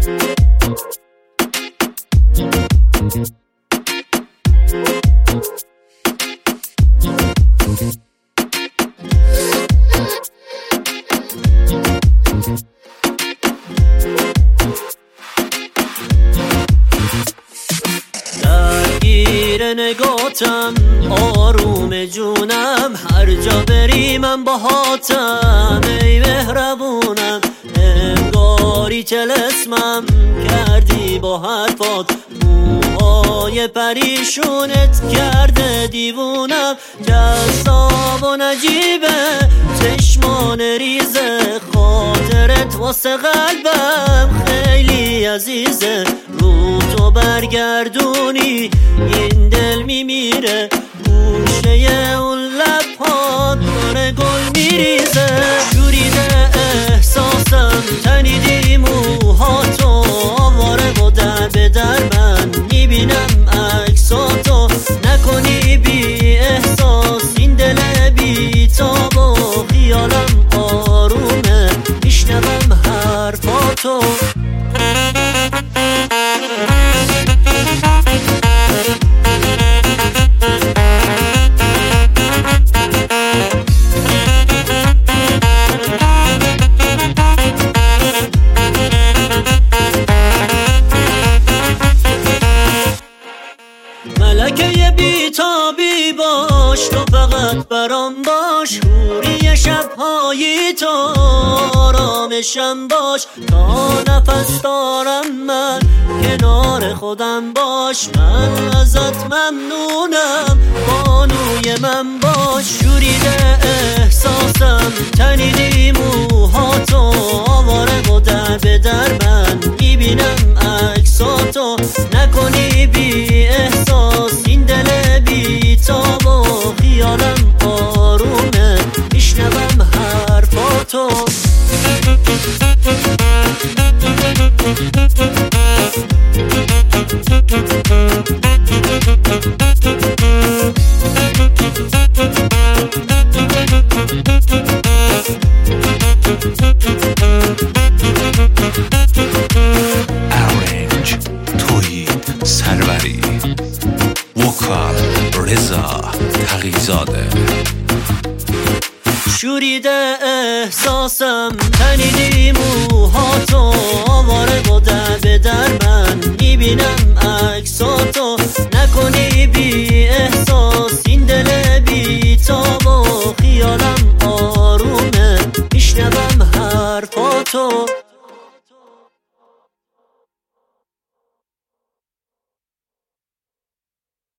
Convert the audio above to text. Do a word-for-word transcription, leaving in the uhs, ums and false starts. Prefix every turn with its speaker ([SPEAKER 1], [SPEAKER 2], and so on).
[SPEAKER 1] درگیر نگاتم آروم جونم، هر جا بری من باهاتم ای مهربونم. انگاری طلسمم کردی با حرفات، موهای پریشونت کرده دیوونم. جذاب و نجیبه چشمان ریزه، خاطرت واسه قلبم خیلی عزیزه. رو تو برگردونی این دل میمیره، گوشه اون لب‌هات داره گل میریزه. شوریده احساسم تنیدی موهاتو، آواره و در به در من میبینم عکساتو. نکنی بی احساس این دل بی تاب و خیالم آرومه میشنوم حرفاتو. ملکه بیتابی باش، تو فقط برام باش. حوری شب‌هایی تو آرامشم باش. تا نفس دارم من کنار خودم باش. من ازت ممنونم بانوی من باش. شوریده احساسم تنیدی موهاتو، آواره و در به در من میبینم عکساتو. نکنی بی احساس این دل بی تاب و خیالم آرومه میشنوم حرفاتو.
[SPEAKER 2] Arrange تویی سروری، وکال رضا تقی‌زاده.
[SPEAKER 1] شوریده احساسم تنیدی موهاتو، آواره و در به در من میبینم عکساتو. نکنی بی احساس این دل بی تاب و خیالم آرومه میشنوم حرفاتو.